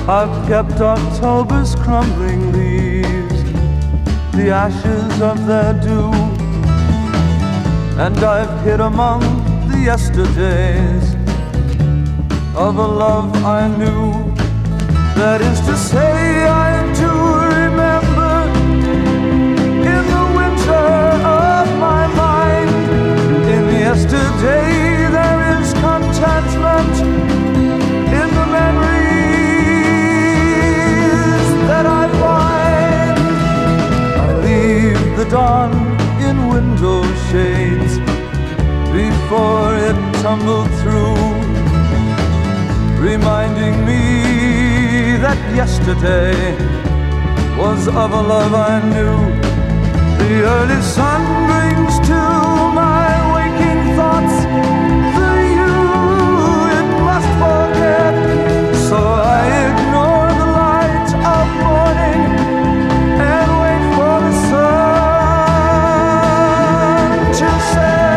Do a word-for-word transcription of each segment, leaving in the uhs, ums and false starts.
I've kept October's crumbling leaves, the ashes of their dew, and I've hid among the yesterdays of a love I knew. That is to say, I do remember in the winter of my mind. In yesterday there is contentment in the memories that I find. I leave the dawn in window shades before it tumbled through, reminding me that yesterday was of a love I knew. The early sun brings to my waking thoughts the you it must forget, so I ignore the light of morning and wait for the sun to set.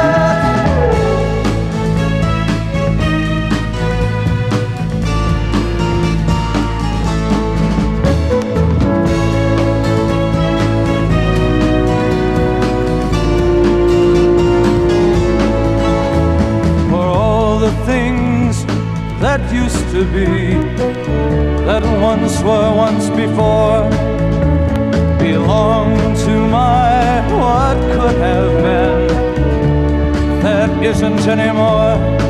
Things that used to be, that once were once before, belong to my what could have been, that isn't anymore.